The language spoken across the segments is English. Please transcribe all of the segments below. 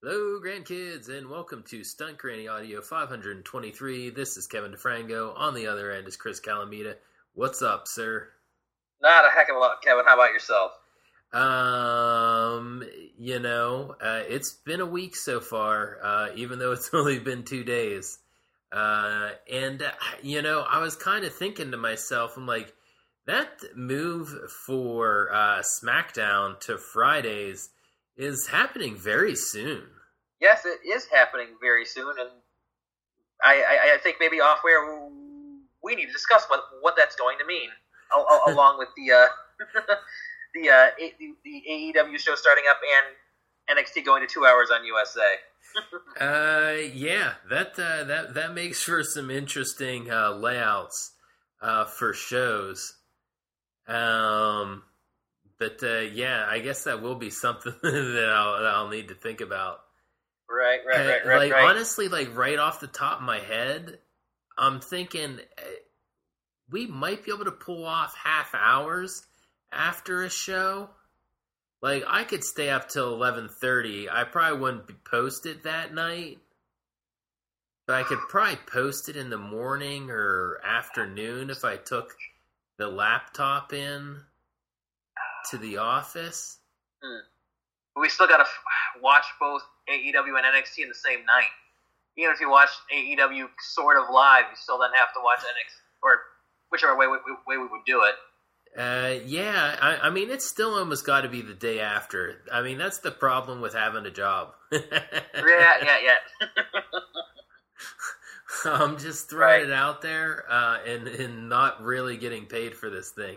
Hello, grandkids, and welcome to Stunt Granny Audio 523. This is Kevin DeFranco. On the other end is Chris Calamita. What's up, sir? Not a heck of a lot, Kevin. How about yourself? It's been a week so far, even though it's only been 2 days. I was kind of thinking to myself, I'm like, that move for SmackDown to Fridays is happening very soon. Yes, it is happening very soon, and I think maybe off where we need to discuss what that's going to mean, along with the AEW show starting up and NXT going to 2 hours on USA. That makes for some interesting layouts for shows. I guess that will be something that I'll need to think about. Right. Honestly, right off the top of my head, I'm thinking we might be able to pull off half hours after a show. Like, I could stay up till 11:30. I probably wouldn't post it that night, but I could probably post it in the morning or afternoon if I took the laptop in to the office. We still got to watch both AEW and NXT in the same night. Even if you watch AEW sort of live, you still then have to watch NXT, or whichever way we would do it. I mean, it's still almost got to be the day after. I mean, that's the problem with having a job. Yeah. I'm just throwing it out there and not really getting paid for this thing.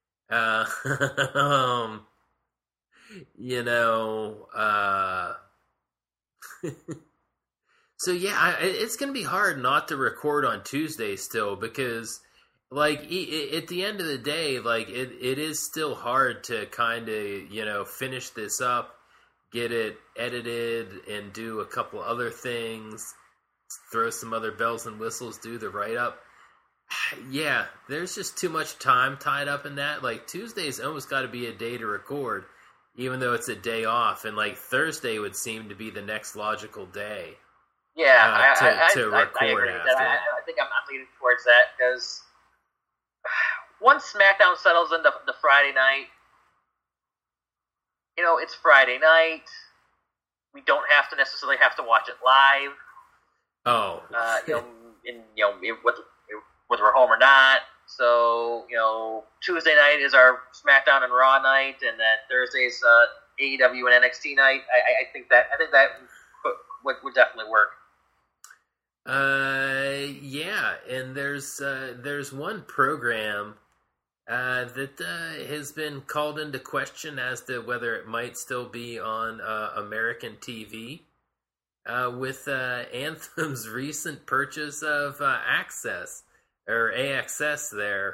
So yeah, it's going to be hard not to record on Tuesday still, because like at the end of the day, like it is still hard to kind of, finish this up, get it edited and do a couple other things, throw some other bells and whistles, do the write-up. Yeah, there's just too much time tied up in that. Like, Tuesday's almost got to be a day to record, even though it's a day off, and like Thursday would seem to be the next logical day. Yeah, to record I agree with after. that. I think I'm leaning towards that, because once SmackDown settles into the Friday night, it's Friday night. We don't necessarily have to watch it live. Oh, whether we're home or not. So, Tuesday night is our SmackDown and Raw night, and then Thursday's AEW and NXT night. I think that would definitely work. Yeah, and there's one program that has been called into question as to whether it might still be on American TV. With Anthem's recent purchase of Access, or AXS there.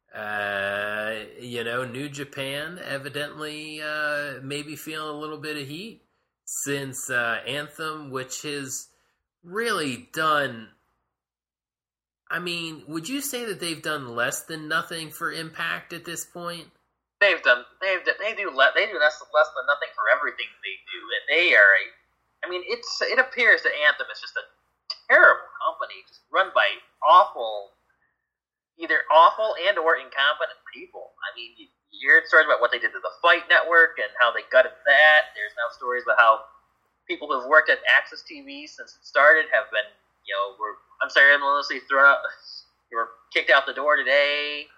New Japan evidently maybe feeling a little bit of heat since Anthem, which has really done... I mean, would you say that they've done less than nothing for Impact at this point? They do less than nothing for everything they do, and they are it appears that Anthem is just a terrible company, just run by either awful and or incompetent people. I mean, you hear stories about what they did to the Fight Network and how they gutted that. There's now stories about how people who've worked at Access TV since it started have been, were unceremoniously thrown out, were kicked out the door today.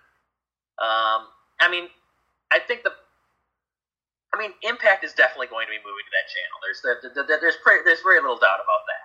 Impact is definitely going to be moving to that channel. There's very little doubt about that.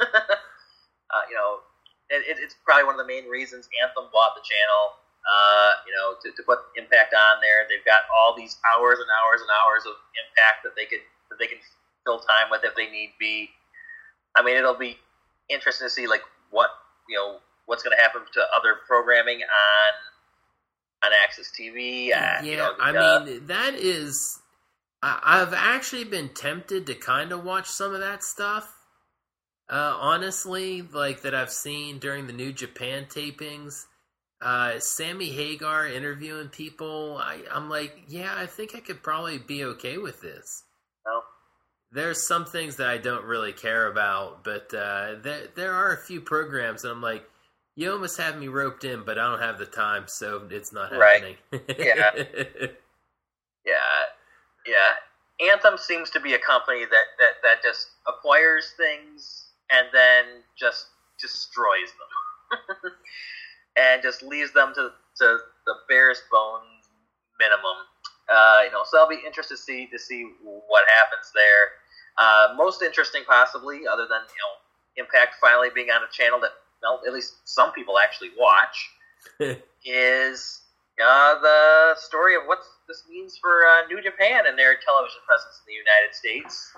It's probably one of the main reasons Anthem bought the channel. To put Impact on there. They've got all these hours and hours and hours of Impact that they can fill time with if they need be. I mean, it'll be interesting to see what's going to happen to other programming on Access TV. That is. I've actually been tempted to kind of watch some of that stuff. Honestly, like that I've seen during the New Japan tapings. Sammy Hagar interviewing people. I'm like, yeah, I think I could probably be okay with this. No. there's some things that I don't really care about, but there are a few programs that I'm like, you almost have me roped in, but I don't have the time, so it's not happening. Yeah. Yeah. Anthem seems to be a company that just acquires things and then just destroys them. And just leaves them to the barest bones minimum. So I'll be interested to see what happens there. Most interesting, possibly, other than Impact finally being on a channel that at least some people actually watch, is the story of what this means for New Japan and their television presence in the United States.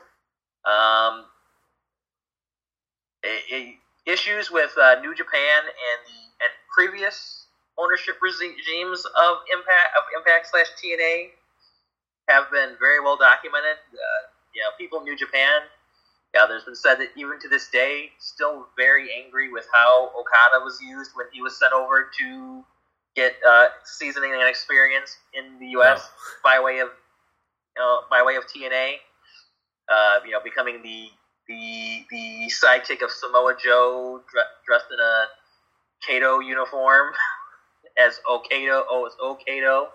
Issues with New Japan and previous ownership regimes of Impact/TNA have been very well documented. People in New Japan, there's been said that even to this day, still very angry with how Okada was used when he was sent over to get seasoning and experience in the U.S. by way of TNA. Becoming the sidekick of Samoa Joe dressed in a Kato uniform as Okato. Oh, it's Okato.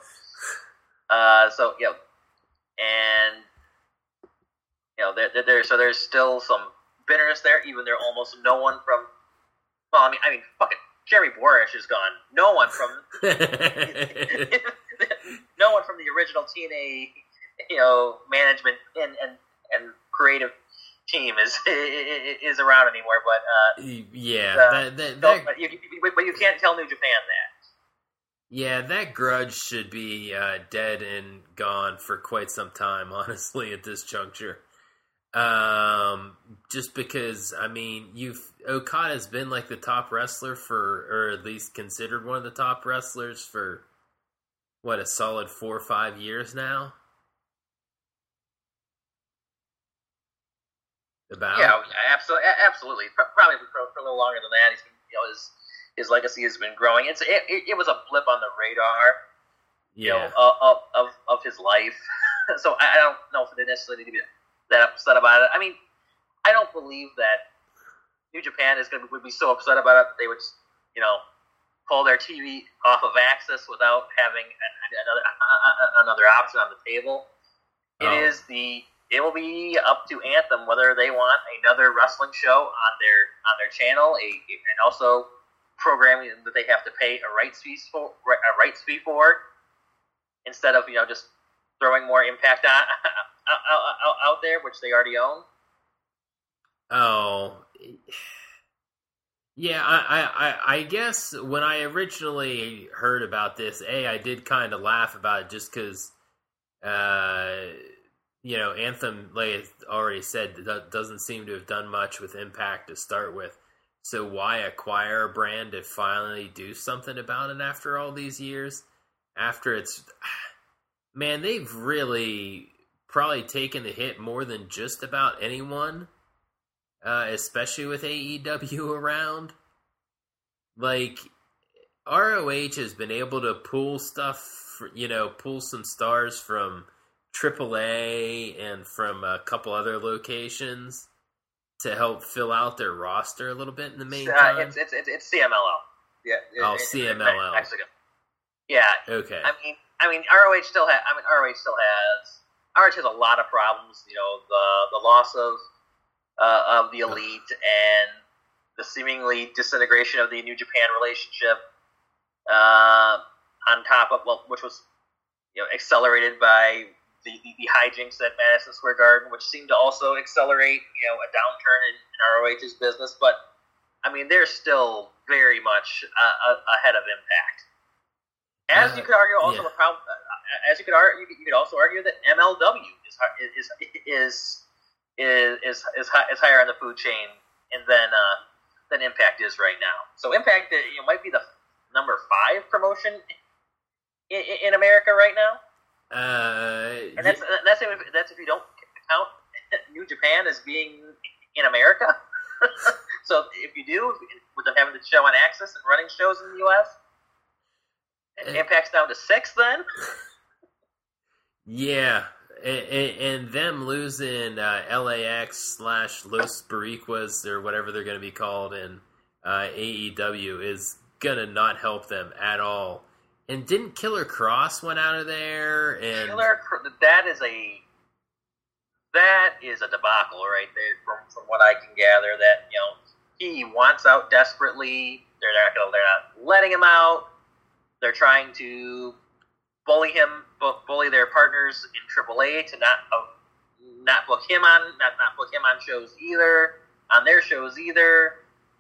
There's still some bitterness there. Even there, almost no one from. Well, I mean, fucking Jerry Borish is gone. No one from the original TNA, management and creative team is around anymore. But but you can't tell New Japan that. Yeah, that grudge should be dead and gone for quite some time, honestly, at this juncture. Just because, Okada's been like the top wrestler or at least considered one of the top wrestlers for, a solid 4 or 5 years now? Absolutely. Probably for a little longer than that. He's been, his legacy has been growing. It was a blip on the radar, of his life. So I don't know if they necessarily need to be that upset about it. I don't believe that New Japan would be so upset about it that they would, pull their TV off of Access without having another option on the table. It will be up to Anthem whether they want another wrestling show on their channel, and also programming that they have to pay a rights fee for, instead of just throwing more Impact out there, which they already own. Oh, yeah. I guess when I originally heard about this, I did kind of laugh about it just because, Anthem, like I already said, doesn't seem to have done much with Impact to start with. So why acquire a brand to finally do something about it after all these years? After it's... Man, they've really probably taken the hit more than just about anyone, especially with AEW around. Like, ROH has been able to pull stuff, pull some stars from AAA and from a couple other locations to help fill out their roster a little bit in the meantime. It's CMLL. Yeah. CMLL. Mexico. Yeah. Okay. ROH still has. ROH has a lot of problems. The loss of the Elite and the seemingly disintegration of the New Japan relationship. On top of which was accelerated by the hijinks at Madison Square Garden, which seemed to also accelerate a downturn in ROH's business. But they're still very much ahead of Impact. As you could argue, also the problem. As you could also argue that MLW is higher on the food chain than Impact is right now. So Impact might be the number 5 promotion in America right now. And that's if you don't count New Japan as being in America. So if you do, with them having the show on Access and running shows in the U.S., Impact's down to 6 then? Yeah. and them losing LAX/Los Boricuas or whatever they're going to be called in AEW is going to not help them at all. And didn't Killer Cross went out of there? And that is a debacle right there. From what I can gather, that he wants out desperately. They're not letting him out. They're trying to bully their partners in AAA to not book him on shows either, on their shows either.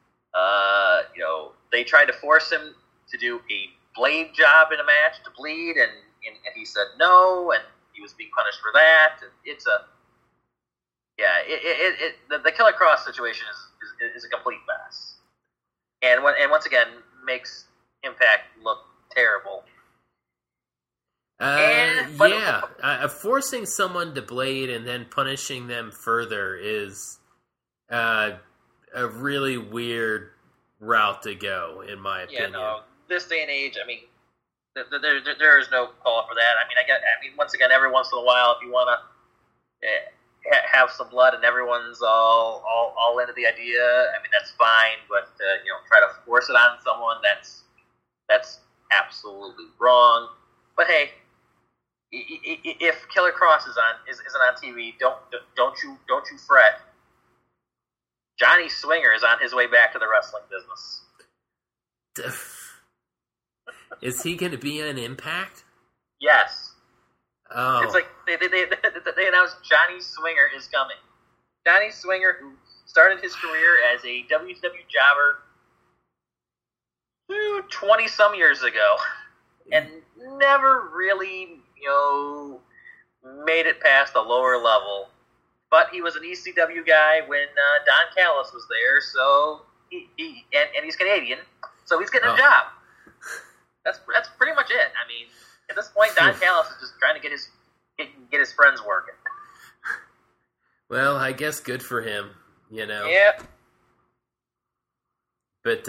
They tried to force him to do a blade job in a match to bleed, and he said no, and he was being punished for that. The Killer Cross situation is a complete mess, and once again makes Impact look terrible. Forcing someone to blade and then punishing them further is a really weird route to go, in my opinion. This day and age, I mean, there is no call for that. I mean, once again, every once in a while, if you want to have some blood and everyone's all into the idea, I mean, that's fine. But try to force it on someone, that's absolutely wrong. But hey, if Killer Cross isn't on TV, don't you fret. Johnny Swinger is on his way back to the wrestling business. Is he going to be an Impact? Yes. Oh. It's like they announced Johnny Swinger is coming. Johnny Swinger, who started his career as a WCW jobber 20-some years ago, and never really, made it past the lower level. But he was an ECW guy when Don Callis was there, so and he's Canadian, so he's getting a job. That's pretty much it. I mean, at this point, Don Callis is just trying to get his friends working. Well, I guess good for him, Yep. But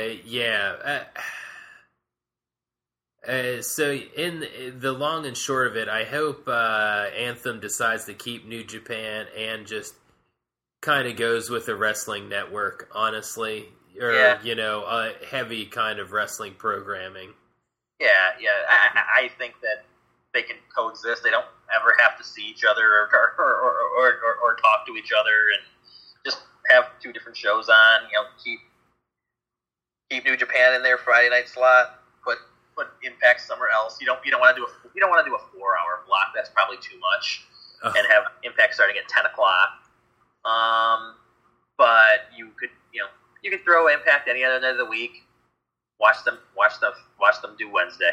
so in the long and short of it, I hope Anthem decides to keep New Japan and just kind of goes with the Wrestling Network, honestly, or a heavy kind of wrestling programming. Yeah. I think that they can coexist. They don't ever have to see each other or talk to each other, and just have two different shows on. Keep New Japan in their Friday night slot. Put Impact somewhere else. You don't want to do a 4-hour block. That's probably too much. And have Impact starting at 10 o'clock. But you could throw Impact any other night of the week. Watch them do Wednesday.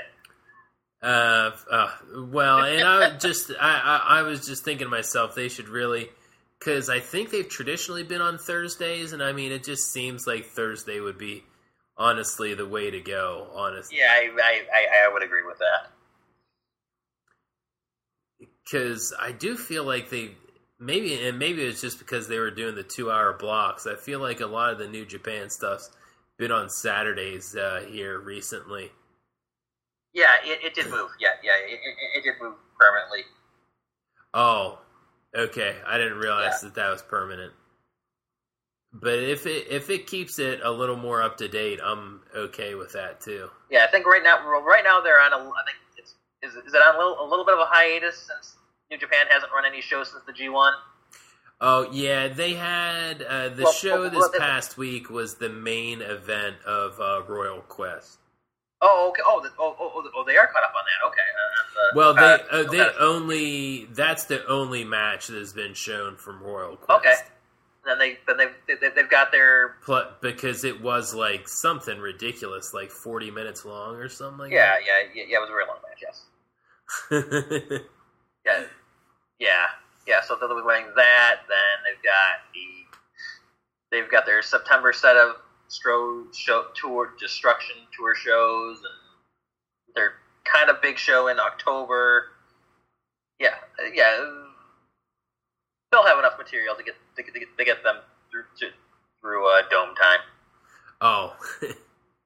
Well, and I was just thinking to myself, they should really, because I think they've traditionally been on Thursdays, and I mean, it just seems like Thursday would be honestly the way to go. Honestly, yeah, I would agree with that. Because I do feel like maybe it's just because they were doing the 2-hour blocks. I feel like a lot of the New Japan stuff's been on Saturdays here recently. Yeah, it did move. Yeah, it did move permanently. Oh, okay. I didn't realize that was permanent. But if it keeps it a little more up to date, I'm okay with that too. Yeah, I think right now they're on I think is it on a little bit of a hiatus since New Japan hasn't run any shows since the G1. Oh yeah, they had show this past week was the main event of Royal Quest. Oh, okay. They are caught up on Well, that. Okay. that's the only match that has been shown from Royal Quest. Okay. Then they've got their because it was like something ridiculous, like 40 minutes long or something like that. Yeah. It was a very long match. Yes. Yeah. So they'll be winning that. Then they've got their September set of Destruction tour shows, and their kind of big show in October. Yeah. They'll have enough material to get them through Dome time. Oh,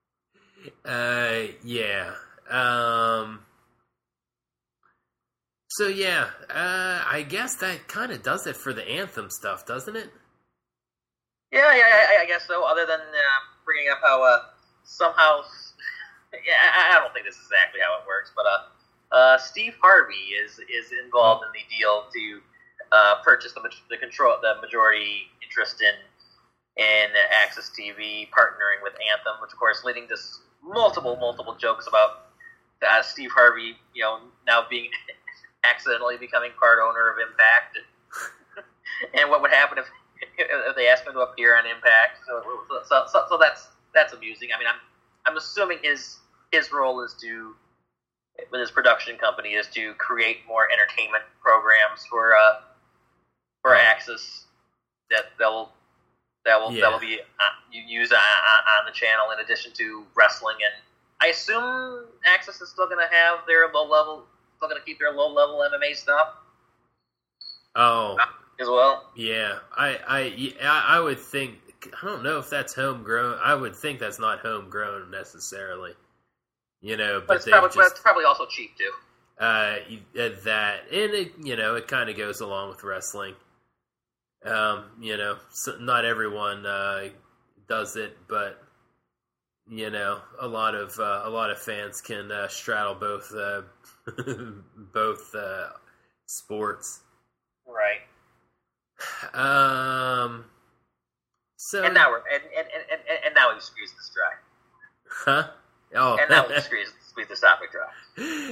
yeah. So yeah, I guess that kind of does it for the Anthem stuff, doesn't it? Yeah, I guess so. Other than bringing up how somehow, yeah, I don't think this is exactly how it works, but Steve Harvey is involved in the deal to purchase the majority interest in Access TV, partnering with Anthem, which of course leading to multiple jokes about Steve Harvey, now being accidentally becoming part owner of Impact, and what would happen if they asked him to appear on Impact. So that's amusing. I mean, I'm assuming his role is to, with his production company, is to create more entertainment programs for Access that will be used on the channel in addition to wrestling. And I assume Access is still going to have their still going to keep their low level MMA stuff. Oh, as well. Yeah, I would think. I don't know if that's homegrown. I would think that's not homegrown necessarily. But it's probably also cheap too. That and it kind of goes along with wrestling. So not everyone does it, but a lot of fans can straddle both both sports. Right. So and now he squeezed this dry. Huh? Oh. And now he squeezed the topic dry.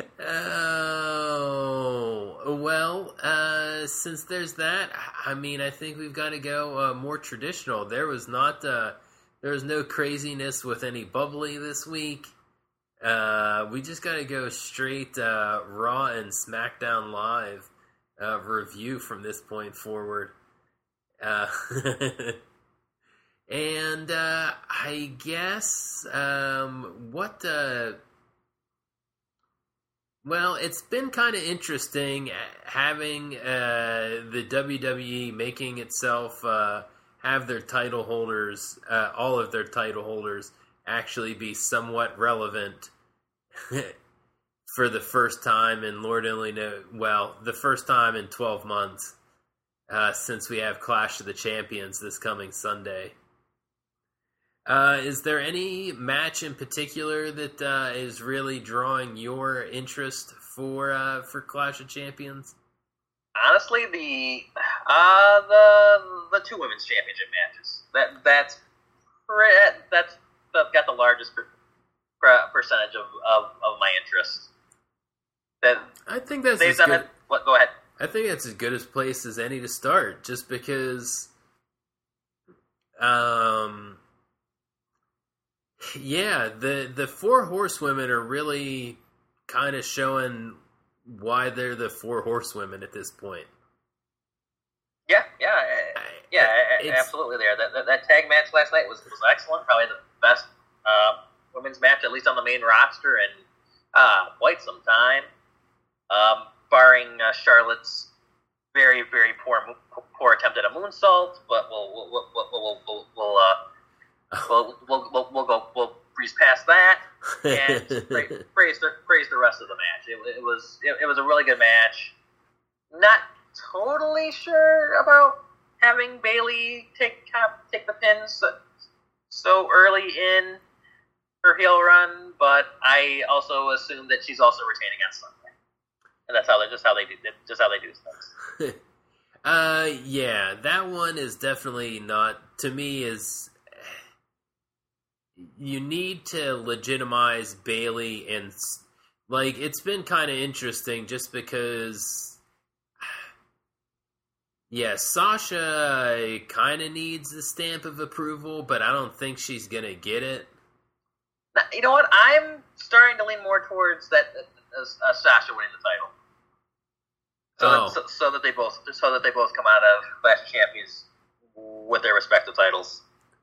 Oh well. Since there's that, I mean, I think we've got to go more traditional. There was no craziness with any bubbly this week. We just got to go straight Raw and SmackDown Live review from this point forward. And I guess well, it's been kind of interesting having the WWE making itself have their title holders, all of their title holders, actually be somewhat relevant for the first time in Lord only knows, the first time in 12 months since we have Clash of the Champions this coming Sunday. Is there any match in particular that is really drawing your interest for Clash of Champions? Honestly, the two women's championship matches. That's got the largest percentage of my interest. I think that's they've done it. What? Go ahead. I think that's as good a place as any to start, just because. Yeah, the four horsewomen are really kind of showing why they're the four horsewomen at this point. Yeah, absolutely. That tag match last night was excellent. Probably the best women's match, at least on the main roster, in quite some time. Barring Charlotte's very, very poor attempt at a moonsault, but we'll breeze past that and praise the rest of the match. It was a really good match. Not totally sure about having Bayley take the pin so early in her heel run, but I also assume that she's also retaining on Sunday, and that's just how they do things. Yeah, that one is definitely not, to me, is you need to legitimize Bayley, and like it's been kind of interesting just because Sasha kind of needs the stamp of approval, but I don't think she's gonna get it. Now, you know what? I'm starting to lean more towards that Sasha winning the title, so that they both come out of Clash of Champions with their respective titles.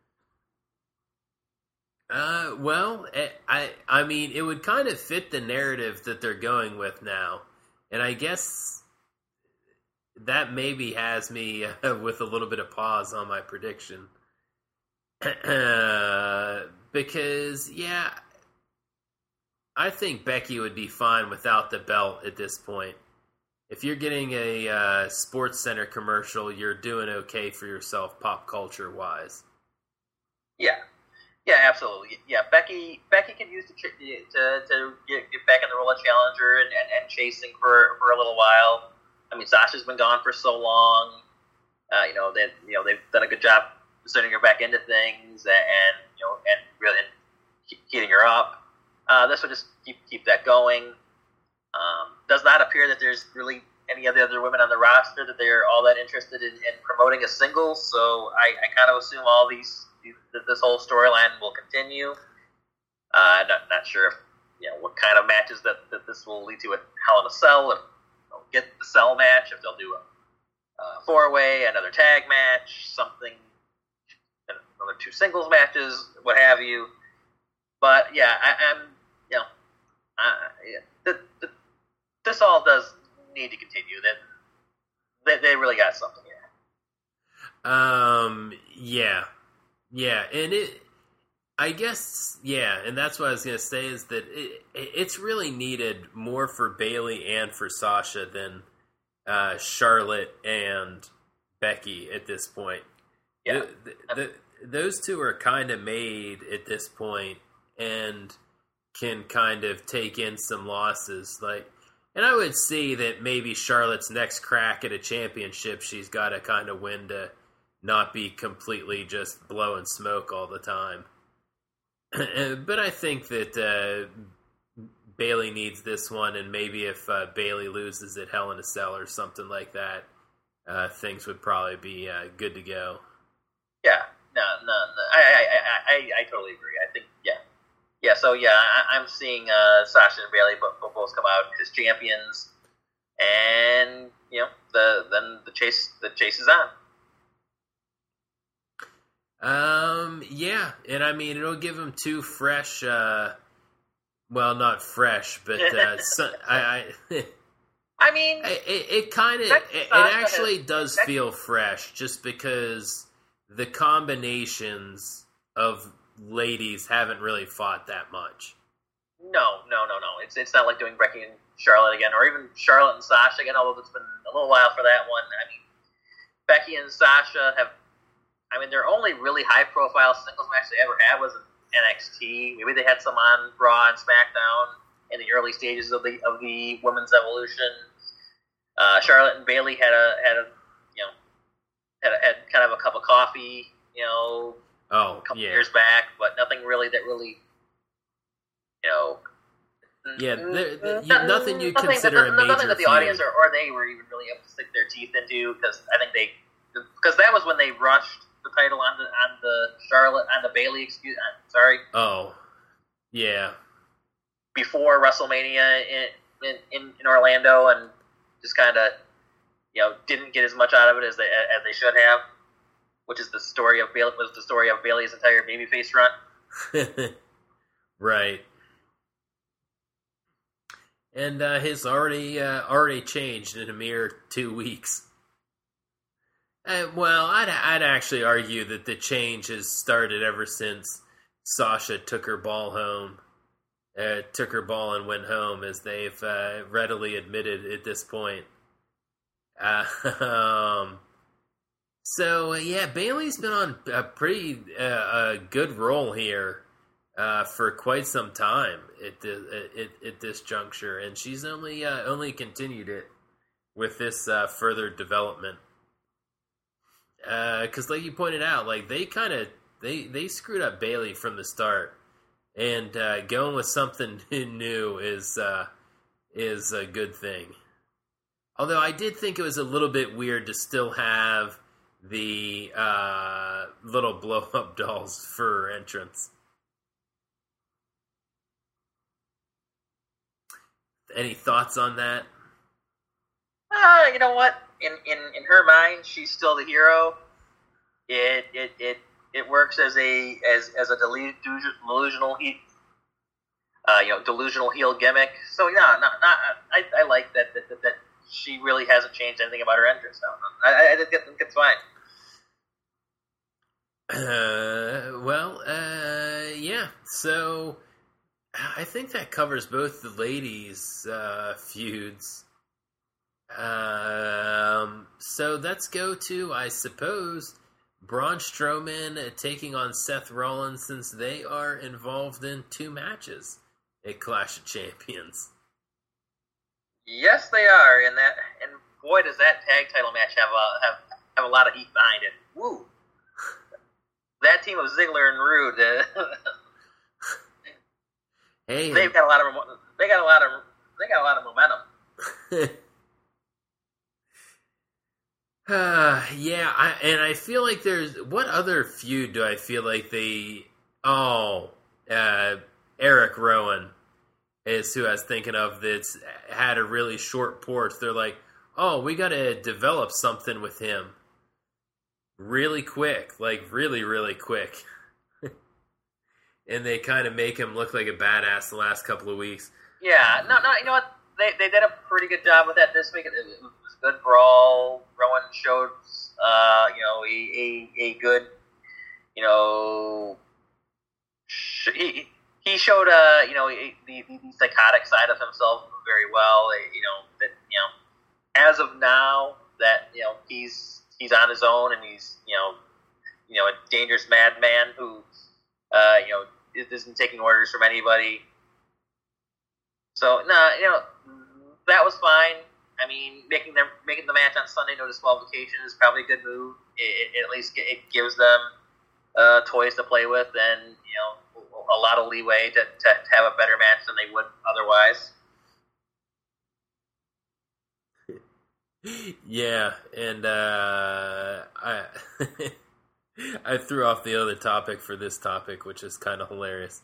I mean, it would kind of fit the narrative that they're going with now, and I guess that maybe has me with a little bit of pause on my prediction. Because, I think Becky would be fine without the belt at this point. if you're getting a Sports Center commercial, you're doing okay for yourself, pop culture wise. Yeah. Yeah, absolutely. Yeah, Becky can use to get back in the role of challenger and chasing for a little while. I mean, Sasha's been gone for so long. They've done a good job sending her back into things and really heating her up. This will just keep that going. Does not appear that there's really any of the other women on the roster that they're all that interested in promoting a singles. So I kind of assume this whole storyline will continue. Not sure if, what kind of matches that this will lead to at Hell in a Cell. If they'll get the Cell match, if they'll do a 4-way, another tag match, something, another 2 singles matches, what have you. But yeah, this all does need to continue. That they really got something here. Yeah, and I guess, and that's what I was going to say is that it's really needed more for Bayley and for Sasha than Charlotte and Becky at this point. Yeah. Those two are kind of made at this point and can kind of take in some losses. And I would see that maybe Charlotte's next crack at a championship, she's got to kind of win to not be completely just blowing smoke all the time. But I think that Bayley needs this one, and maybe if Bayley loses at Hell in a Cell or something like that, things would probably be good to go. Yeah, no, I totally agree. I think, So I'm seeing Sasha and Bayley both come out as champions, and then the chase is on. And I mean, it'll give them 2 fresh, well, not fresh, but, I mean, it actually does feel fresh just because the combinations of ladies haven't really fought that much. No. It's not like doing Becky and Charlotte again, or even Charlotte and Sasha again, although it's been a little while for that one. I mean, Becky and Sasha their only really high-profile singles match they ever had was in NXT. Maybe they had some on Raw and SmackDown in the early stages of the women's evolution. Charlotte and Bayley had kind of a cup of coffee, a couple years back, but nothing really that really, nothing you consider a major nothing that the audience or they were even really able to stick their teeth into, because that was when they rushed the title on the Charlotte, on the Bayley, Oh, yeah. Before WrestleMania in Orlando, and just kind of, didn't get as much out of it as they should have, which is the story of Bayley's entire babyface run. Right. And his already changed in a mere 2 weeks. Well, I'd actually argue that the change has started ever since Sasha took her ball and went home, as they've readily admitted at this point. Bayley's been on a pretty good roll here for quite some time at this juncture, and she's only continued it with this further development. Because, like you pointed out, they screwed up Bayley from the start, and going with something new is a good thing. Although I did think it was a little bit weird to still have the little blow-up dolls for her entrance. Any thoughts on that? You know what? In her mind, she's still the hero. It works as a delusional delusional heel gimmick. So I like that she really hasn't changed anything about her entrance. No, I think it's fine. So I think that covers both the ladies' feuds. So let's go to, I suppose, Braun Strowman taking on Seth Rollins, since they are involved in 2 matches at Clash of Champions. Yes, they are, and boy, does that tag title match have a lot of heat behind it. Woo! That team of Ziggler and Rude, hey, they've got a lot of momentum. Yeah, I feel like there's, what other feud do I feel like Eric Rowan is who I was thinking of that's had a really short port. They're like, oh, we got to develop something with him really quick, like really, really quick. And they kind of make him look like a badass the last couple of weeks. Yeah, no, you know what? They did a pretty good job with that this week. It was a good brawl. Rowan showed, a good, he showed, the psychotic side of himself very well. As of now, that he's on his own, and he's a dangerous madman who isn't taking orders from anybody. So that was fine. I mean, making the match on Sunday no disqualification is probably a good move. It at least it gives them toys to play with, and a lot of leeway to have a better match than they would otherwise. Yeah, and I threw off the other topic for this topic, which is kind of hilarious.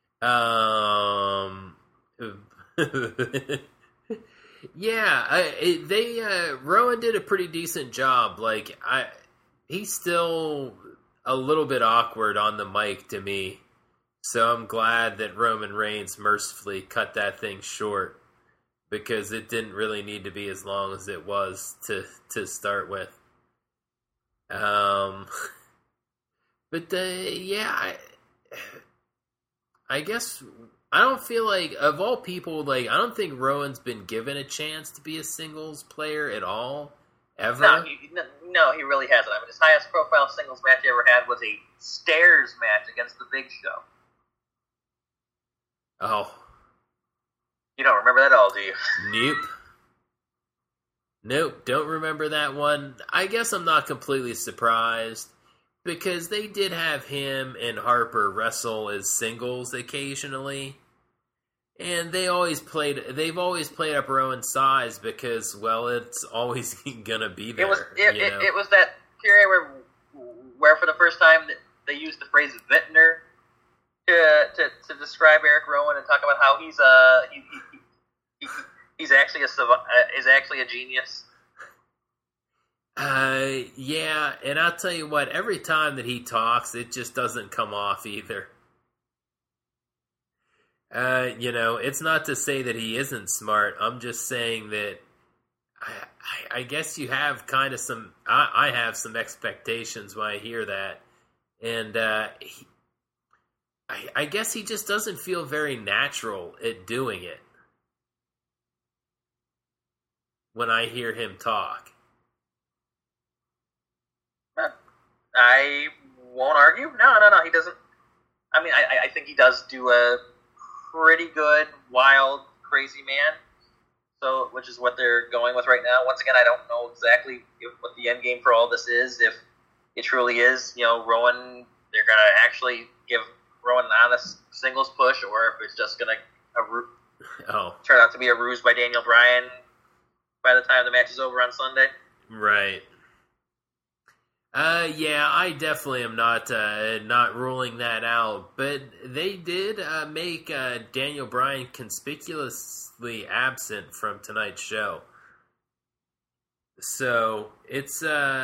Yeah, Rowan did a pretty decent job. Like, he's still a little bit awkward on the mic to me, so I'm glad that Roman Reigns mercifully cut that thing short, because it didn't really need to be as long as it was to start with. But I guess I don't feel like, of all people, like, I don't think Rowan's been given a chance to be a singles player at all, ever. No, he really hasn't. I mean, his highest profile singles match he ever had was a stairs match against the Big Show. Oh. You don't remember that at all, do you? Nope, don't remember that one. I guess I'm not completely surprised, because they did have him and Harper wrestle as singles occasionally, and they've always played up Rowan's size, because, well, it's always gonna be there. It was that period where for the first time they used the phrase vintner to describe Eric Rowan and talk about how he's actually a genius. Yeah, and I'll tell you what, every time that he talks, it just doesn't come off either. It's not to say that he isn't smart. I'm just saying that I guess you have kind of some, I have some expectations when I hear that. And I guess he just doesn't feel very natural at doing it when I hear him talk. I won't argue. No, he doesn't. I mean, I think he does do a pretty good, wild, crazy man. So, which is what they're going with right now. Once again, I don't know exactly what the end game for all this is. If it truly is, Rowan, they're going to actually give Rowan an honest singles push, or if it's just going to turn out to be a ruse by Daniel Bryan by the time the match is over on Sunday. Right. Yeah, I definitely am not ruling that out, but they did make Daniel Bryan conspicuously absent from tonight's show. So it's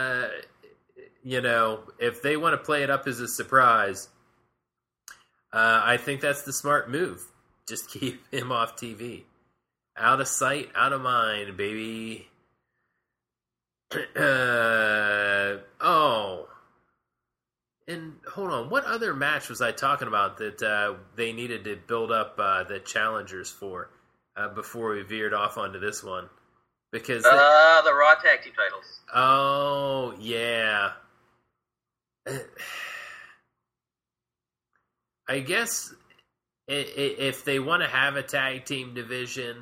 if they want to play it up as a surprise, I think that's the smart move. Just keep him off TV, out of sight, out of mind, baby. And hold on, what other match was I talking about that they needed to build up the challengers for before we veered off onto this one? Because the Raw Tag Team titles. Oh, yeah. I guess if they want to have a tag team division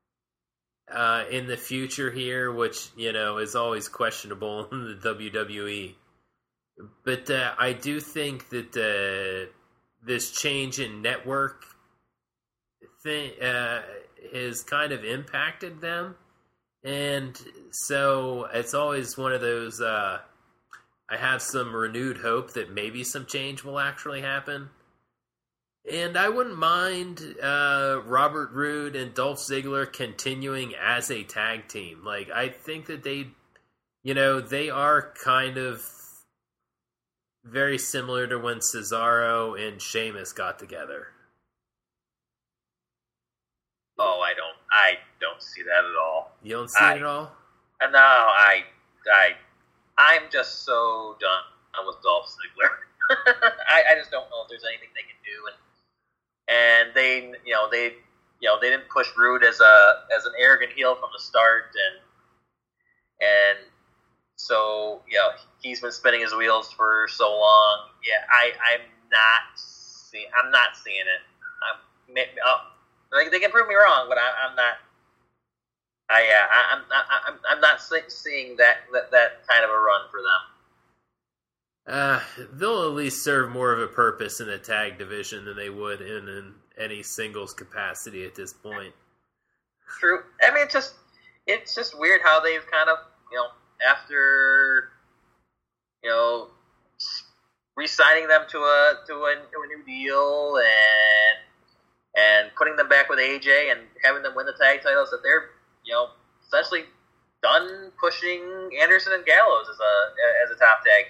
in the future here, which, is always questionable in the WWE, but I do think that this change in network thing has kind of impacted them. And so it's always one of those, I have some renewed hope that maybe some change will actually happen. And I wouldn't mind Robert Roode and Dolph Ziggler continuing as a tag team. Like, I think that they are kind of very similar to when Cesaro and Sheamus got together. Oh, I don't see that at all. You don't see it at all? No, I'm just so done with Dolph Ziggler. I just don't know if there's anything they can do, and they didn't push Rude as an arrogant heel from the start, and so he's been spinning his wheels for so long. Yeah, I'm not seeing it. They can prove me wrong, but I'm not. I'm not seeing that kind of a run for them. They'll at least serve more of a purpose in the tag division than they would in any singles capacity at this point. True. I mean, it's just weird how they've kind of after re-signing them to a new deal and putting them back with AJ and having them win the tag titles, that they're essentially done pushing Anderson and Gallows as a top tag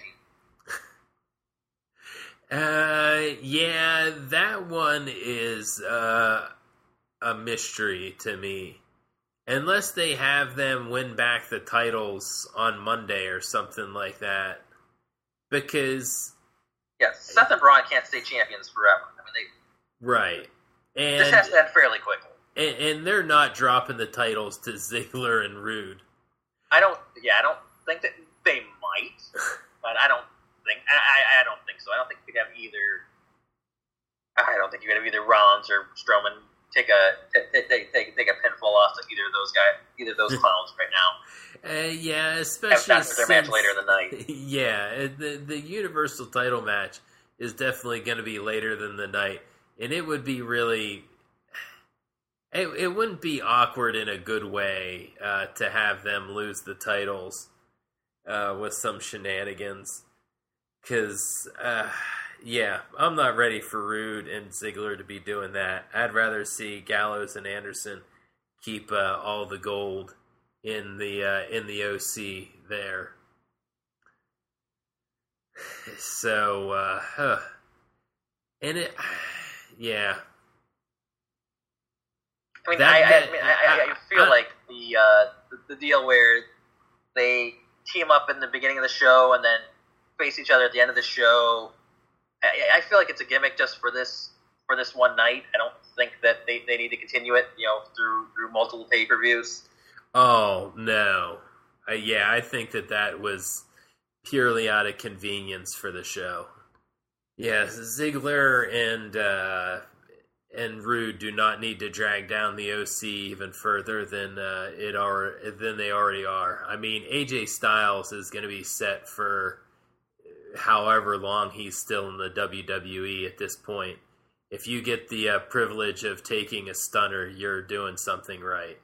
team. Yeah, that one is a mystery to me. Unless they have them win back the titles on Monday or something like that. Because Seth and Braun can't stay champions forever. I mean, right. And this has to end fairly quickly. And they're not dropping the titles to Ziggler and Rude. I don't think that they might, but I don't think so. I don't think you could have either. I don't think you could have either Rollins or Strowman take a pinfall off to either of those clowns right now. Yeah, especially have their match later in the night. Yeah, the Universal title match is definitely going to be later than the night, and it would be really. It wouldn't be awkward in a good way to have them lose the titles with some shenanigans. Because, I'm not ready for Rude and Ziggler to be doing that. I'd rather see Gallows and Anderson keep all the gold in the OC there. So, and it, yeah. I mean, I feel like the deal where they team up in the beginning of the show and then face each other at the end of the show. I feel like it's a gimmick just for this one night. I don't think that they need to continue it, through multiple pay-per-views. Oh no, I think that was purely out of convenience for the show. Yeah, Ziggler and Rude do not need to drag down the OC even further than they already are. I mean, AJ Styles is going to be set for however long he's still in the WWE at this point. If you get the privilege of taking a stunner, you're doing something right.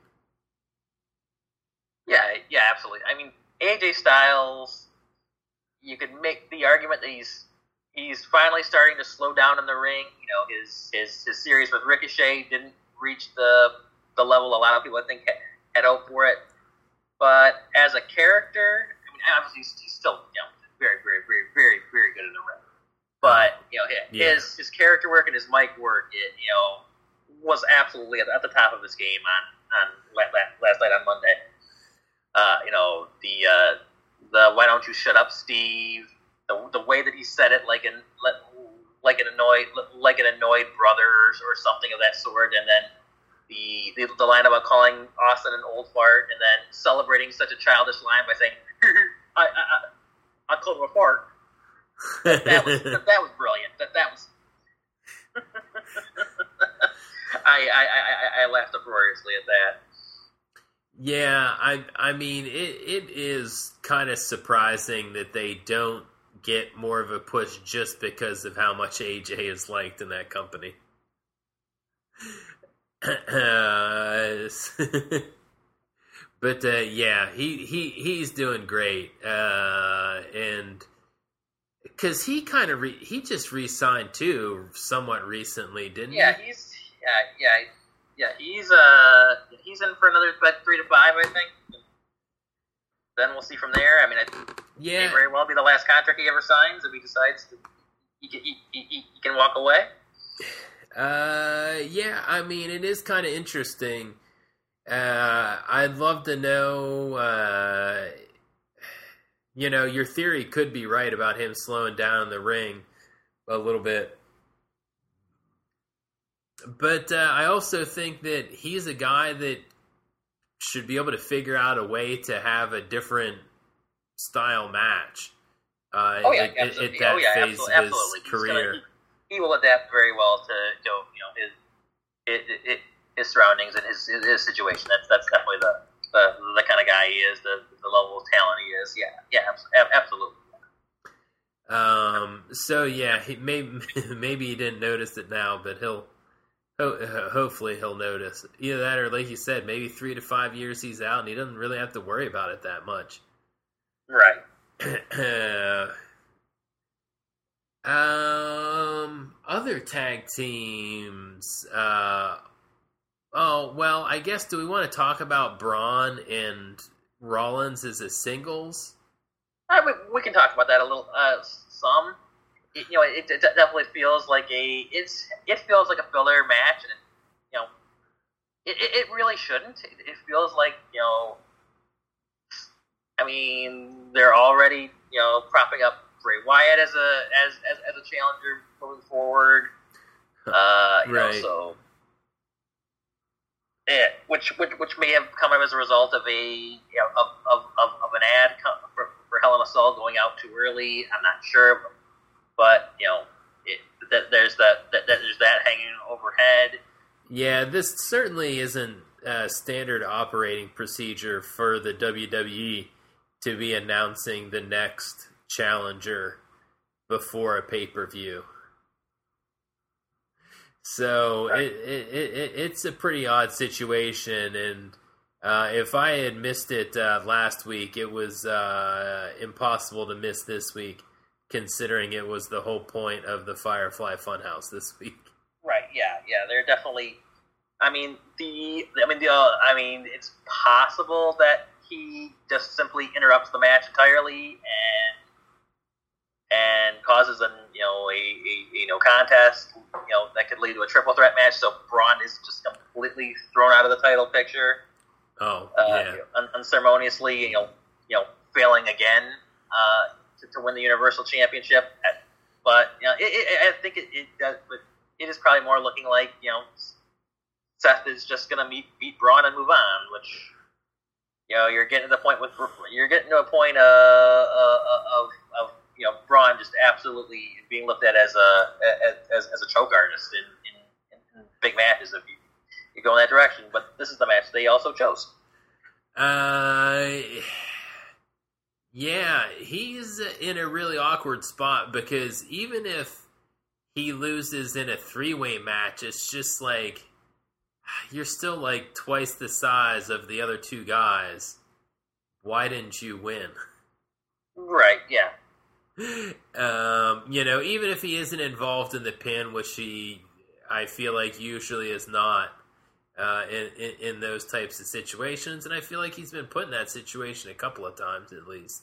Yeah, absolutely. I mean, AJ Styles, you could make the argument that he's finally starting to slow down in the ring. His series with Ricochet didn't reach the level a lot of people, I think, had hoped for it. But as a character, I mean, obviously he's still very, very, very, very, very good in the ring. But his character work and his mic work, was absolutely at the top of his game on last night on Monday. The "Why don't you shut up, Steve?" The way that he said it, like an annoyed brother or something of that sort, and then the line about calling Austin an old fart and then celebrating such a childish line by saying, I called him a fart. That was brilliant. That was. I laughed uproariously at that. Yeah, I mean, it is kind of surprising that they don't get more of a push just because of how much AJ is liked in that company. But yeah, he's doing great, and because he kind of he just re-signed too somewhat recently, didn't he? He's in for another 3 to 5, I think. Then we'll see from there. I mean, it may very well be the last contract he ever signs if he decides he can walk away. Yeah, I mean, it is kind of interesting. I'd love to know, your theory could be right about him slowing down the ring a little bit. But I also think that he's a guy that should be able to figure out a way to have a different style match at that phase of his career. He will adapt very well to his surroundings and his situation. That's definitely the kind of guy he is, the level of talent he is. Absolutely. So yeah, maybe he didn't notice it now, but hopefully he'll notice. Either that, or like you said, maybe 3 to 5 years he's out, and he doesn't really have to worry about it that much. Right. Other tag teams. I guess, do we want to talk about Braun and Rollins as a singles? We can talk about that a little. Some. It definitely feels like it feels like a filler match, and it really shouldn't. It feels like I mean, they're already propping up Bray Wyatt as a challenger moving forward. Right. Which may have come as a result of of an ad for Hell in a Cell going out too early. I'm not sure, but there's that hanging overhead. Yeah, this certainly isn't a standard operating procedure for the WWE to be announcing the next challenger before a pay-per-view. So right. It's a pretty odd situation, and if I had missed it last week, it was impossible to miss this week, considering it was the whole point of the Firefly Funhouse this week. Right. Yeah. They're definitely. It's possible that he just simply interrupts the match entirely and causes a no contest. That could lead to a triple threat match. So Braun is just completely thrown out of the title picture. Oh, yeah. Unceremoniously, failing again to win the Universal Championship. But I think it does. But it is probably more looking like Seth is just going to beat Braun and move on, which you're getting to a point of Braun just absolutely being looked at as a choke artist in big matches if you go in that direction. But this is the match they also chose. Yeah, he's in a really awkward spot because even if he loses in a 3-way match, it's just like you're still like twice the size of the other two guys. Why didn't you win? Right, yeah. Even if he isn't involved in the pin, which I feel like usually is not in those types of situations, and I feel like he's been put in that situation a couple of times at least.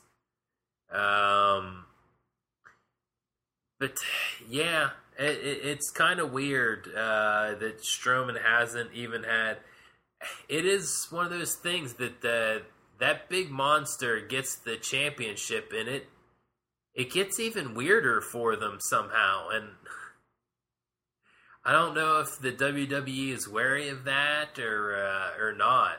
But yeah, it's kind of weird that Strowman hasn't even had. It is one of those things that that big monster gets the championship, and it gets even weirder for them somehow. And I don't know if the WWE is wary of that or not.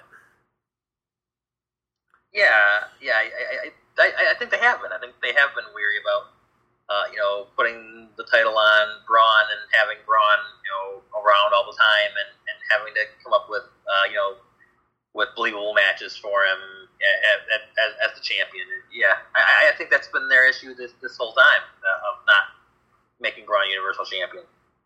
Yeah, I think they have been. I think they have been weary about putting the title on Braun and having Braun around all the time and having to come up with with believable matches for him as the champion. Yeah, I think that's been their issue this whole time of not making Braun Universal Champion.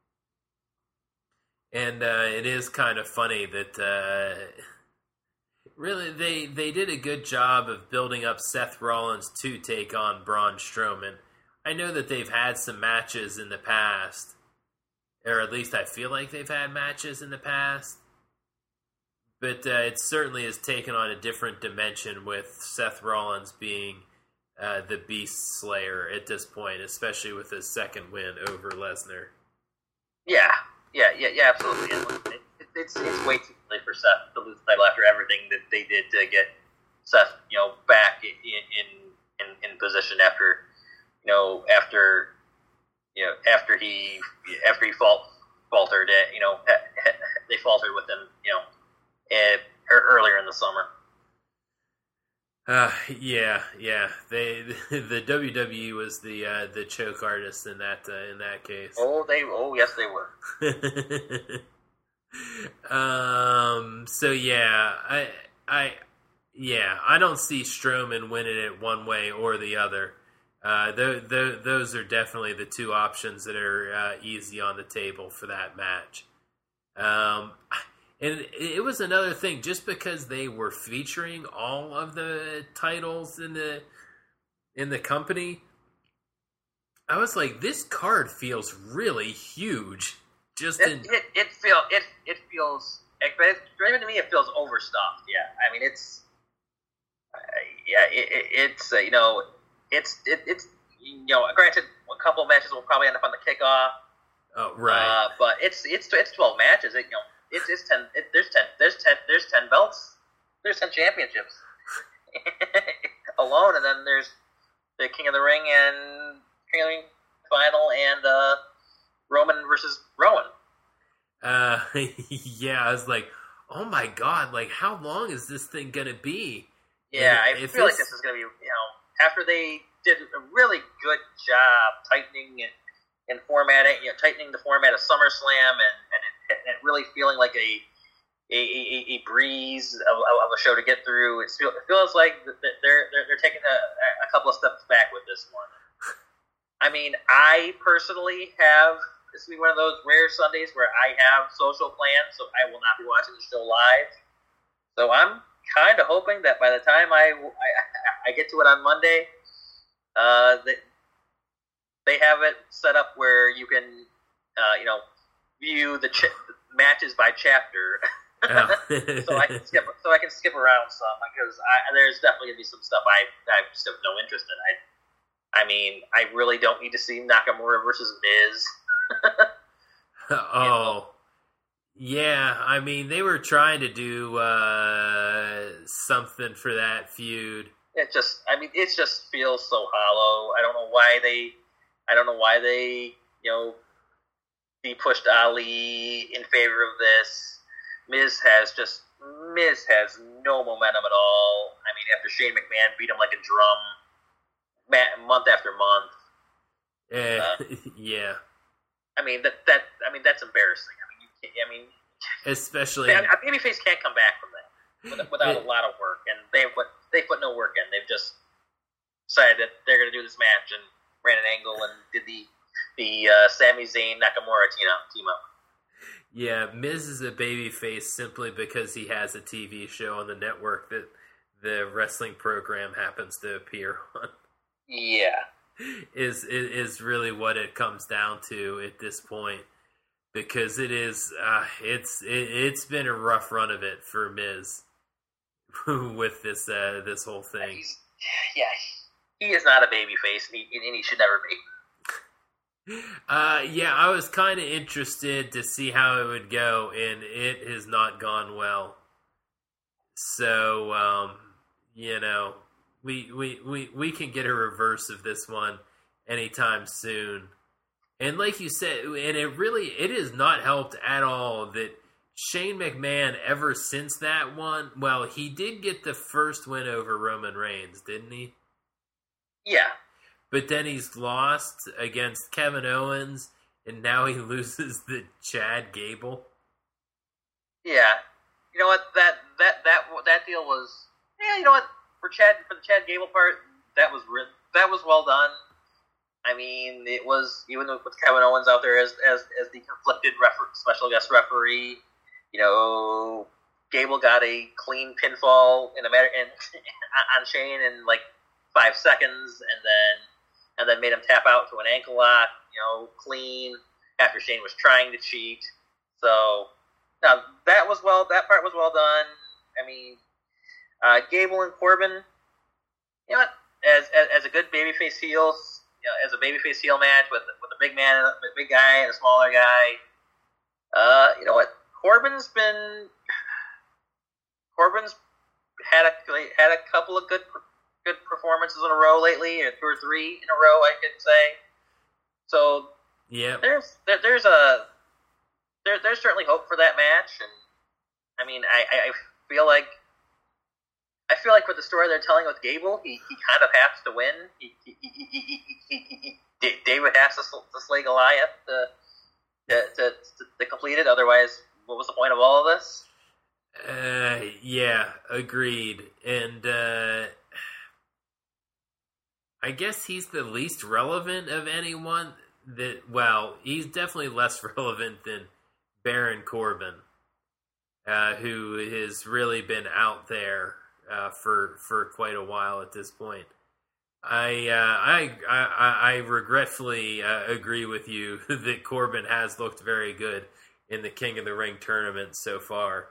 And it is kind of funny that really they did a good job of building up Seth Rollins to take on Braun Strowman. I know that they've had some matches in the past, or at least I feel like they've had matches in the past, but it certainly has taken on a different dimension with Seth Rollins being the Beast Slayer at this point, especially with his second win over Lesnar. Yeah, absolutely. It's way too late for Seth to lose the title after everything that they did to get Seth, back in position after he faltered. They faltered with him, earlier in the summer. Yeah. The WWE was the choke artist in that case. Yes, they were. So yeah, I don't see Strowman winning it one way or the other. Those are definitely the two options that are easy on the table for that match. And it was another thing, just because they were featuring all of the titles in the company, I was like, this card feels really huge. It feels, but even to me, it feels overstuffed. Yeah, I mean, it's granted, a couple of matches will probably end up on the kickoff. Oh, right. But it's 12 matches. There's 10 belts. There's 10 championships alone, and then there's the King of the Ring final and Roman versus Rowan. Yeah, I was like, oh my god, like how long is this thing gonna be? Yeah, I feel like this is gonna be, after they did a really good job tightening and formatting, tightening the format of SummerSlam and it really feeling like a breeze of a show to get through. It feels like they're taking a couple of steps back with this one. I mean, I personally have, this will be one of those rare Sundays where I have social plans, so I will not be watching the show live. So I'm kind of hoping that by the time I get to it on Monday, that they have it set up where you can, view the matches by chapter. Oh. so I can skip around some, because there's definitely gonna be some stuff I just have no interest in. I mean, I really don't need to see Nakamura versus Miz. Oh, yeah. I mean, they were trying to do something for that feud. It just feels so hollow. I don't know why they pushed Ali in favor of this. Miz has no momentum at all. I mean, after Shane McMahon beat him like a drum month after month. Yeah. I mean that's embarrassing. Especially a babyface can't come back from that without a lot of work, and they put no work in. They've just decided that they're going to do this match and ran an angle and did the Sami Zayn Nakamura team up. Yeah, Miz is a babyface simply because he has a TV show on the network that the wrestling program happens to appear on. Yeah. Is really what it comes down to at this point, because it is it's been a rough run of it for Miz with this whole thing. He is not a babyface, and he should never be. Yeah, I was kind of interested to see how it would go, and it has not gone well. So, we can get a reverse of this one anytime soon. And like you said, and it has not helped at all that Shane McMahon, ever since that one, well, he did get the first win over Roman Reigns, didn't he? Yeah. But then he's lost against Kevin Owens, and now he loses to Chad Gable. Yeah. You know what? That deal was. Yeah. You know what? For the Chad Gable part, that was well done. I mean, it was, even with Kevin Owens out there as the conflicted special guest referee. You know, Gable got a clean pinfall on Shane in like 5 seconds, and then made him tap out to an ankle lock. You know, clean after Shane was trying to cheat. So now that part was well done. I mean, Gable and Corbin, you know what? As a good babyface heel, you know, as a babyface heel match with a big man, a big guy, and a smaller guy. You know what? Corbin's had a couple of good performances in a row lately, or 2 or 3 in a row, I could say. So yeah, there's certainly hope for that match, and I mean, I feel like with the story they're telling with Gable, he kind of has to win. David has to slay Goliath to complete it. Otherwise, what was the point of all of this? Yeah, agreed. And I guess he's the least relevant of anyone. He's definitely less relevant than Baron Corbin, who has really been out there for quite a while at this point. I regretfully agree with you that Corbin has looked very good in the King of the Ring tournament so far.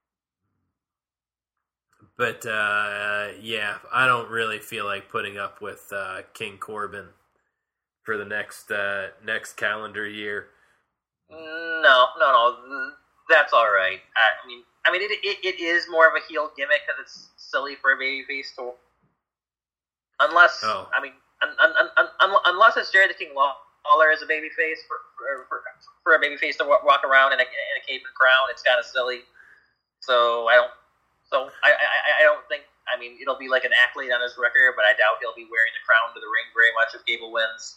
But yeah, I don't really feel like putting up with King Corbin for the next calendar year. No, that's all right. I mean, it is more of a heel gimmick because it's silly for a babyface to, unless unless it's Jerry the King Lawler as a babyface for a babyface to walk around in a cape and crown. It's kind of silly. So I don't think. I mean, it'll be like an accolade on his record, but I doubt he'll be wearing the crown to the ring very much if Gable wins.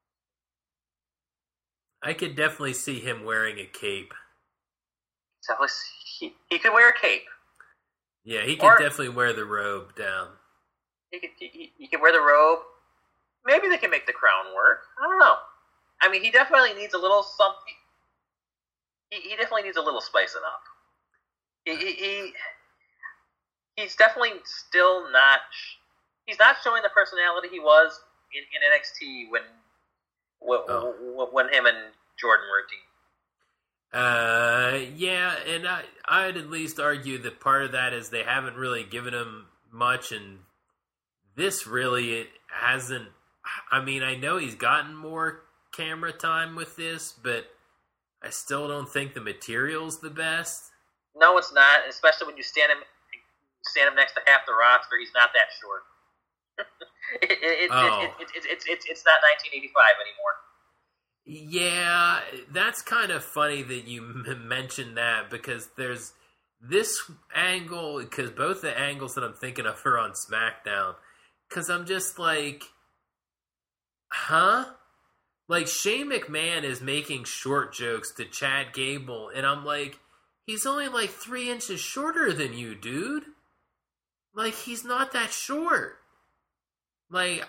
I could definitely see him wearing a cape. So he could wear a cape. Yeah, he could definitely wear the robe down. He could wear the robe. Maybe they can make the crown work. I don't know. I mean, he definitely needs a little something. He definitely needs a little spicing up. He's definitely still not. He's not showing the personality he was in NXT when him and Jordan were a team. Yeah, and I'd at least argue that part of that is they haven't really given him much, and this really hasn't. I mean, I know he's gotten more camera time with this, but I still don't think the material's the best. No, it's not, especially when you stand him next to half the roster. He's not that short. It's not 1985 anymore. Yeah, that's kind of funny that you mentioned that, because there's this angle, because both the angles that I'm thinking of are on SmackDown, because I'm just like, huh? Like, Shane McMahon is making short jokes to Chad Gable, and I'm like, he's only like 3 inches shorter than you, dude. Like, he's not that short. Like,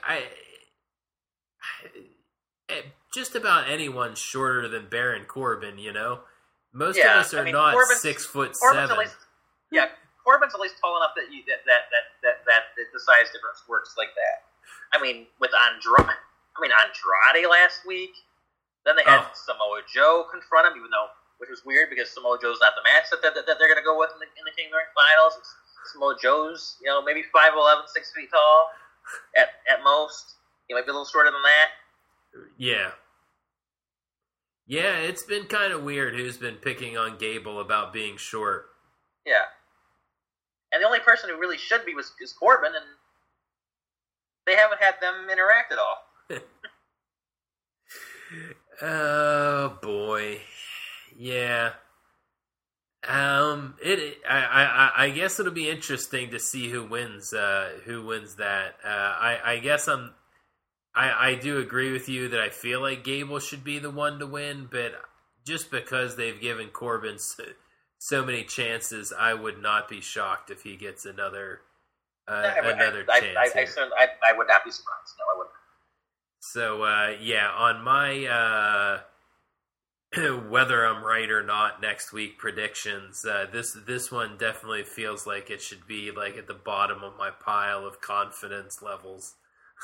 just about anyone's shorter than Baron Corbin, you know? Most of us are not Corbin's 6'7". Corbin's at least tall enough that the size difference works like that. I mean, with Andrade last week, then they had Samoa Joe confront him, which was weird because Samoa Joe's not the match that they're going to go with in the King of the Ring finals. Samoa Joe's, maybe 5'11", 6 feet tall at most. He might be a little shorter than that. Yeah. Yeah, it's been kind of weird who's been picking on Gable about being short. Yeah. And the only person who really should be is Corbin, and they haven't had them interact at all. Oh boy, yeah. I guess it'll be interesting to see who wins. Who wins that? I guess I do agree with you that I feel like Gable should be the one to win, but just because they've given Corbin so many chances, I would not be shocked if he gets another chance. I would not be surprised. No, I wouldn't. So yeah, on my whether I'm right or not next week predictions, this one definitely feels like it should be like at the bottom of my pile of confidence levels.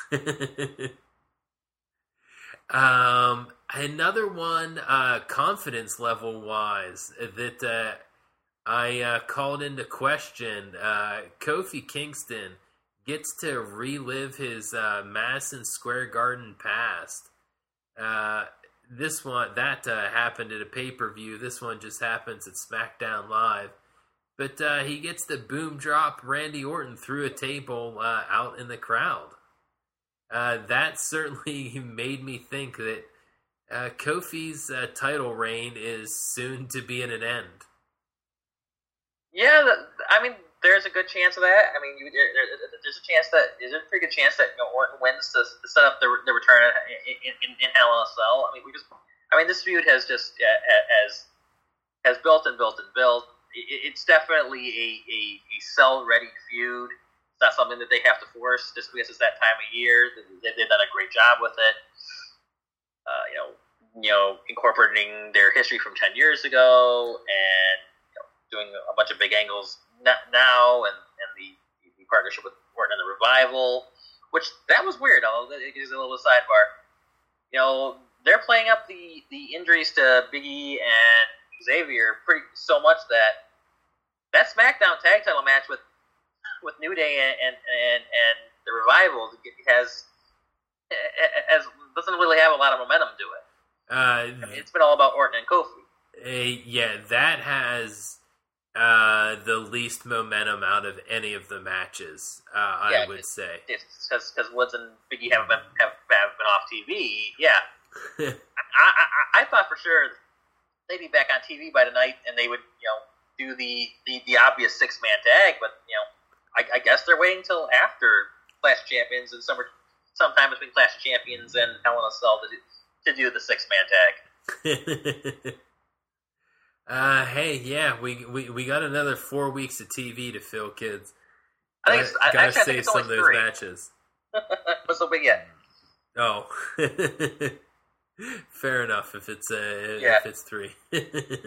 Another one, confidence level wise, that I called into question. Kofi Kingston gets to relive his Madison Square Garden past. This one that happened at a pay-per-view. This one just happens at SmackDown Live. But he gets the boom drop Randy Orton through a table out in the crowd. That certainly made me think that Kofi's title reign is soon to be at an end. Yeah, I mean, there's a good chance of that. I mean, there's a pretty good chance that Orton wins to set up the return in Hell in a Cell. I mean, this feud has just has built and built and built. It's definitely a cell ready feud. It's not something that they have to force just because it's that time of year. They've done a great job with it. Incorporating their history from 10 years ago and doing a bunch of big angles now, and the partnership with Orton and the Revival, which that was weird. It is a little sidebar. They're playing up the injuries to Big E and Xavier so much that SmackDown tag title match with New Day and the Revival doesn't really have a lot of momentum to it. It's been all about Orton and Kofi. Yeah, that has the least momentum out of any of the matches, I would say. Because Woods and Big E have been off TV. Yeah, I thought for sure they'd be back on TV by tonight, and they would do the obvious 6-man tag. But I guess they're waiting till after Clash of Champions and sometime between Clash of Champions and Hell in a Cell to do the 6-man tag. Hey, yeah, we got another 4 weeks of TV to fill, kids. I think gotta save some of those 3 matches. What's so big yet? Oh, fair enough. If it's 3. Yeah,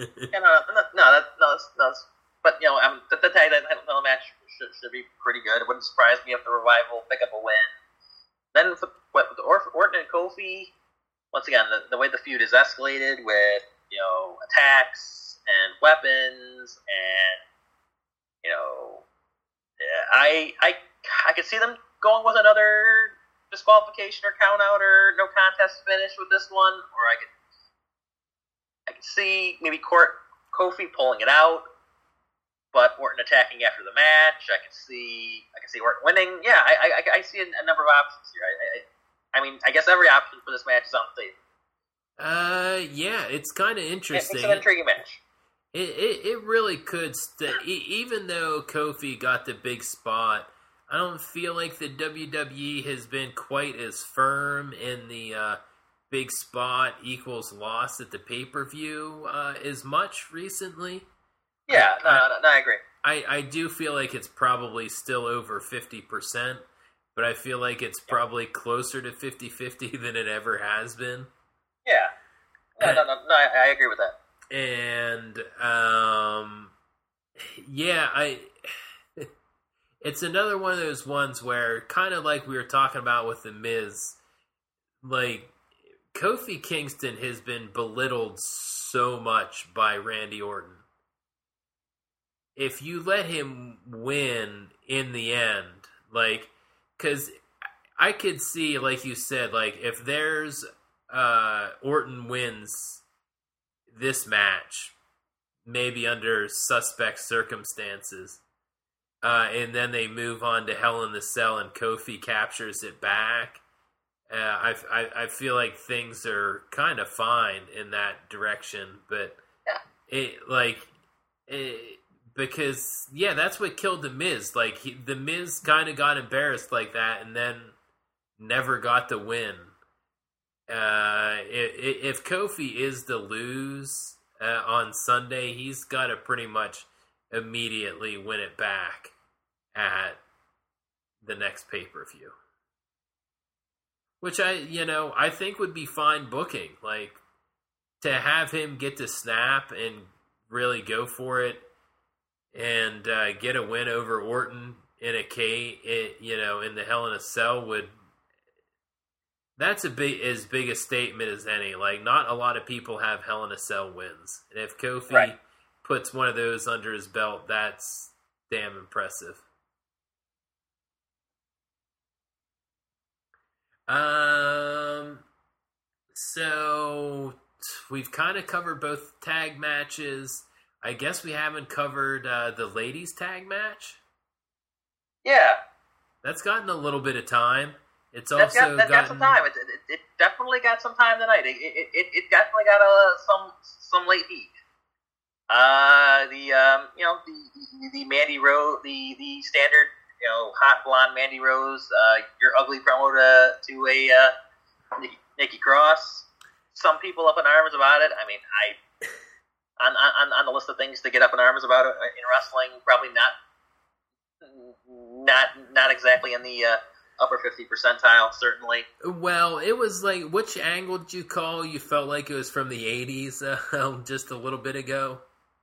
that's. But the tag title match should be pretty good. It wouldn't surprise me if the Revival pick up a win. Then with Orton and Kofi, once again, the way the feud is escalated with attacks and weapons, and I could see them going with another disqualification or count out or no contest finish with this one, or I could see maybe Kofi pulling it out, but Orton attacking after the match. I could see Orton winning. Yeah, I see a number of options here. I guess every option for this match is on the table. Yeah, it's kind of interesting. It's an intriguing match. It really could even though Kofi got the big spot, I don't feel like the WWE has been quite as firm in the big spot equals loss at the pay-per-view as much recently. Yeah, I agree. I do feel like it's probably still over 50%, but I feel like it's probably closer to 50-50 than it ever has been. Yeah. No, I agree with that. And, it's another one of those ones where, kind of like we were talking about with The Miz, like, Kofi Kingston has been belittled so much by Randy Orton. If you let him win in the end, like, because I could see, like you said, like, if there's Orton wins this match, maybe under suspect circumstances, and then they move on to Hell in the Cell and Kofi captures it back, I feel like things are kind of fine in that direction, but because that's what killed the Miz. Like the Miz kind of got embarrassed like that, and then never got the win. If Kofi is to lose on Sunday, he's got to pretty much immediately win it back at the next pay-per-view. Which I think would be fine booking. Like, to have him get to snap and really go for it and get a win over Orton in a in the Hell in a Cell that's as big a statement as any. Like, not a lot of people have Hell in a Cell wins. And if Kofi puts one of those under his belt, that's damn impressive. So we've kind of covered both tag matches. I guess we haven't covered the ladies tag match. Yeah, that's gotten a little bit of time. It's got some time. It definitely got some time tonight. It definitely got some late heat. The Mandy Rose, the standard, hot blonde Mandy Rose, your ugly promo to a Nikki Cross. Some people up in arms about it. I mean, on the list of things to get up in arms about it in wrestling, probably not exactly in the upper 50 percentile, certainly. Well, it was like, which angle did you call? You felt like it was from the 80s just a little bit ago?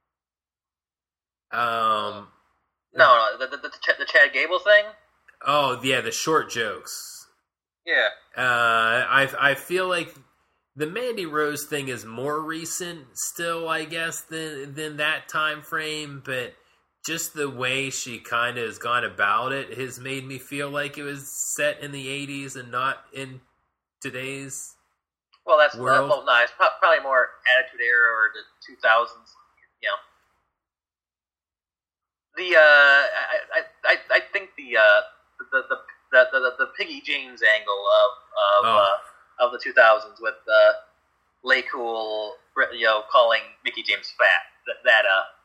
No, the Chad Gable thing? Oh, yeah, the short jokes. Yeah. I feel like the Mandy Rose thing is more recent still, I guess, than that time frame, but just the way she kind of has gone about it has made me feel like it was set in the 80s and not in today's world. Well, no, it's probably more Attitude Era or the 2000s. I think the Piggy James angle of the 2000s with Lay Cool, calling Mickey James fat.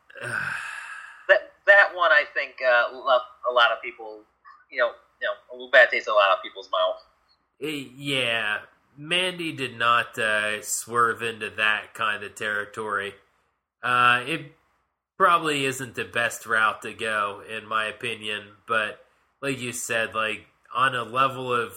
That one, I think, left a lot of people, a little bad taste in a lot of people's mouth. Yeah, Mandy did not swerve into that kind of territory. It probably isn't the best route to go, in my opinion, but like you said, like on a level of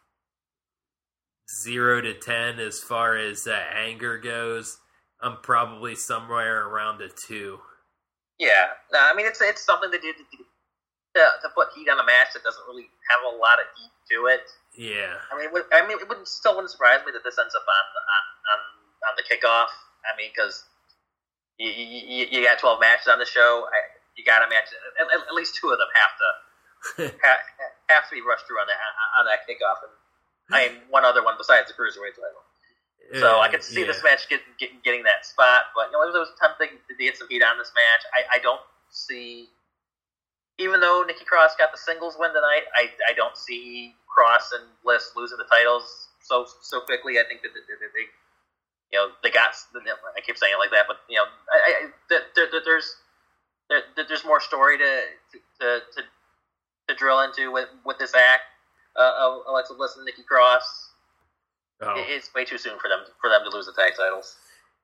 0 to 10 as far as anger goes, I'm probably somewhere around a 2. Yeah, no, I mean it's something they did to put heat on a match that doesn't really have a lot of heat to it. Yeah, I mean, it wouldn't surprise me that this ends up on the kickoff. I mean, because you got 12 matches on the show. You got a match. At least 2 of them have to be rushed through on that kickoff, and I mean one other one besides the cruiserweight title. So I could see this match getting that spot, but it was tempting to get some heat on this match. I don't see, even though Nikki Cross got the singles win tonight, I don't see Cross and Bliss losing the titles so quickly. I think that they got. I keep saying it like that, but there's more story to drill into with this act of Alexa Bliss and Nikki Cross. Oh. It's way too soon for them to lose the tag titles.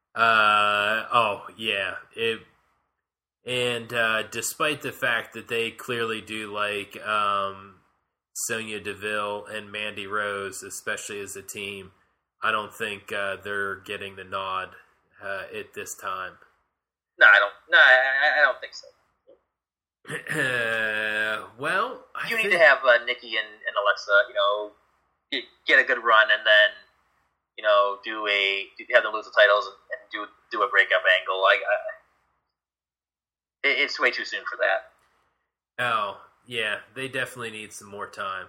Despite the fact that they clearly do like Sonya Deville and Mandy Rose, especially as a team, I don't think they're getting the nod at this time. No, I don't think so. Well, you need to have Nikki and Alexa, get a good run, and then have them lose the titles and do a breakup angle. It's way too soon for that. Oh yeah, they definitely need some more time.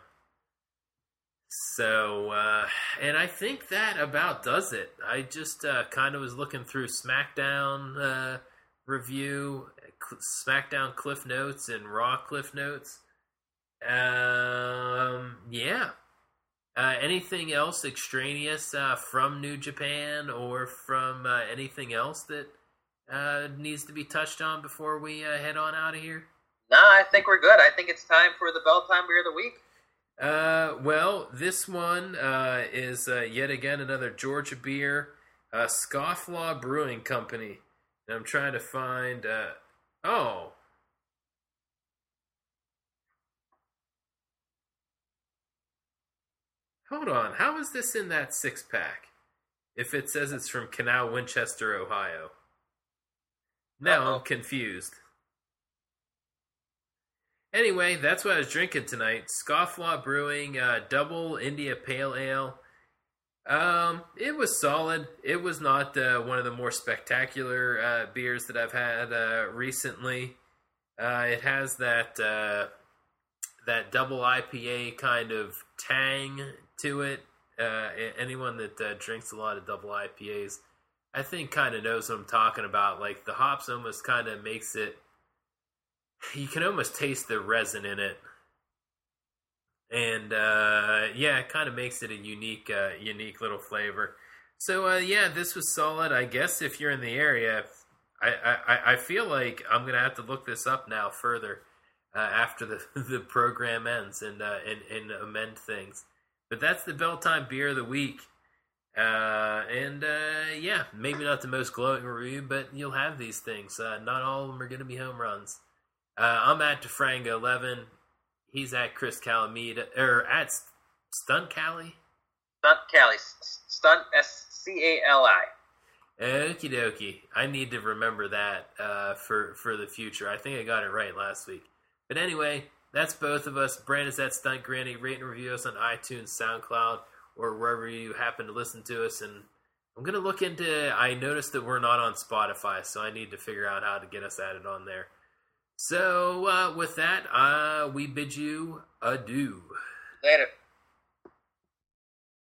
So, and I think that about does it. I just kind of was looking through SmackDown review, SmackDown Cliff Notes, and Raw Cliff Notes. Yeah. Anything else extraneous from New Japan or from anything else that needs to be touched on before we head on out of here? No, I think we're good. I think it's time for the Bell Time Beer of the Week. Well, this one is yet again another Georgia beer, Scofflaw Brewing Company. And I'm trying to find... oh... Hold on, how is this in that 6-pack? If it says it's from Canal, Winchester, Ohio. Now I'm confused. Anyway, that's what I was drinking tonight. Scofflaw Brewing, Double India Pale Ale. It was solid. It was not one of the more spectacular beers that I've had recently. It has that double IPA kind of tang to it. Anyone that drinks a lot of double IPAs, I think, kind of knows what I'm talking about. Like, the hops almost kind of makes it... You can almost taste the resin in it. And, it kind of makes it a unique little flavor. So, this was solid. I guess if you're in the area, I feel like I'm going to have to look this up now further after the program ends and amend things. But that's the Bell Time Beer of the Week. Maybe not the most glowing review, but you'll have these things. Not all of them are going to be home runs. I'm at DeFrango11. He's at Chris Calamita, or at Stunt Cali? Stunt Cali. Stunt, S-C-A-L-I. Okie dokie. I need to remember that for the future. I think I got it right last week. But anyway, that's both of us. Brandon's at Stunt Granny. Rate and review us on iTunes, SoundCloud, or wherever you happen to listen to us. And I'm going to look into... I noticed that we're not on Spotify, so I need to figure out how to get us added on there. So, with that, we bid you adieu. Later.